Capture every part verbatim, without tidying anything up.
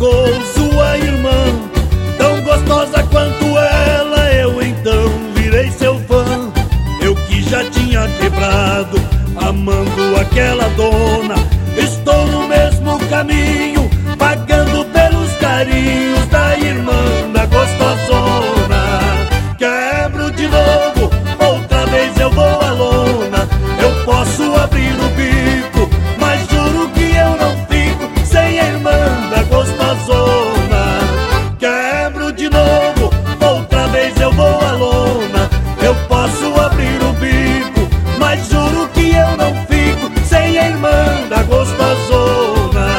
sou sua irmã, tão gostosa quanto ela, eu então virei seu fã. Eu que já tinha quebrado, amando aquela dona, estou no mesmo caminho, pagando pelos carinhos da irmã da gostosona. Quebro de novo, outra vez eu vou à lona. Eu posso abrir o bico, mas juro que eu não fico sem a irmã da gostosona. Quebro de novo, outra vez eu vou à lona. Eu posso abrir o bico, mas juro que eu não fico sem a irmã da gostosona.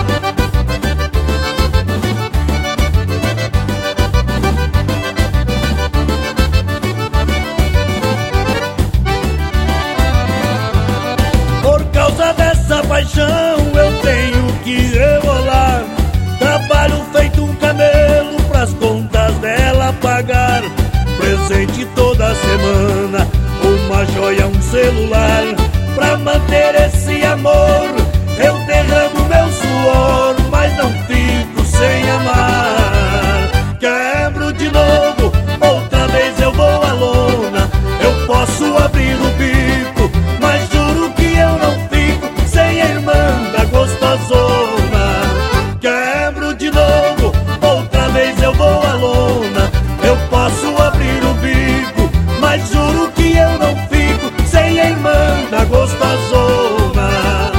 Por causa dessa paixão eu tenho que rebolar. Trabalho feito um camelo pras contas dela pagar. Presente toda semana, uma joia, um celular. Pra manter esse amor eu derramo meu suor, mas não fico sem amar. Quebro de novo, outra vez eu vou à lona. Eu posso abrir o bico, mas juro que eu não fico sem a irmã da gostosona. Quebro de novo, outra vez eu vou à lona. Eu posso abrir o bico, mas juro que eu não fico sem a irmã da gostosona.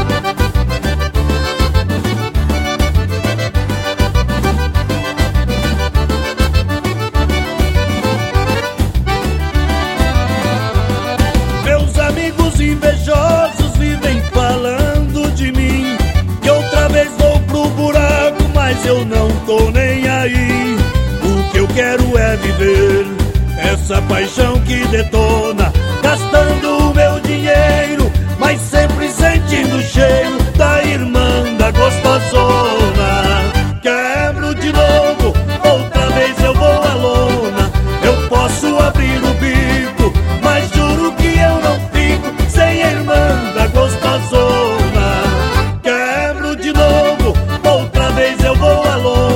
Meus amigos invejosos vivem falando de mim, que outra vez vou pro buraco, mas eu não tô nem aí. O que eu quero é viver essa paixão que detona, gastando o meu dinheiro, mas sempre sentindo o cheiro da irmã da gostosona. Quebro de novo, outra vez eu vou à lona. Eu posso abrir o bico, mas juro que eu não fico sem a irmã da gostosona. Quebro de novo, outra vez eu vou à lona.